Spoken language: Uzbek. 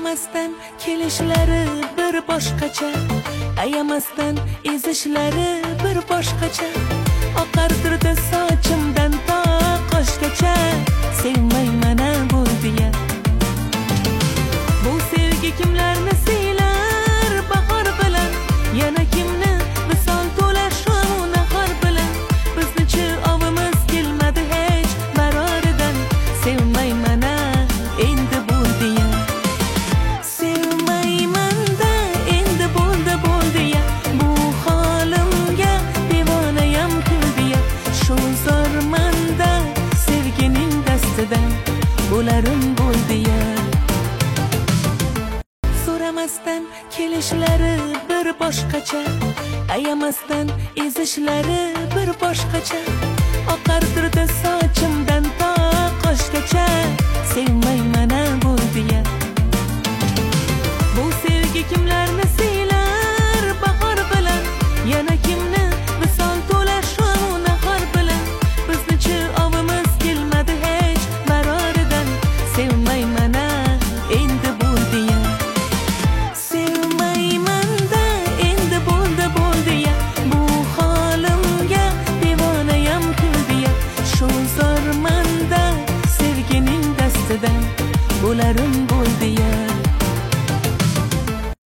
So'ramasdan kelishlari bir boshqacha, ayamasdan ezishlari bir boshqacha. Oqartirdi sochimdan to qoshgacha, sevmaymana bo'ldi-ya. Bu sevgi kimlarni siylar bahor bilan, yana kimni visol to'lar shu nahor bilan. Bizni-chi ovimiz kelmadi hech baroridan, sevmaymana endi bo'ldi-ya. Sevmayman-da endi bo'ldi-ya. Bu holimga devonayam kuldi-ya. Shu zo'rmanda sevgining dastidan bo'larim bo'ldi-ya. So'ramasdan kelishlari bir boshqacha, ayamasdan ezishlari bir boshqacha. Oqartirdi sochimdan to qoshgacha, sevmayman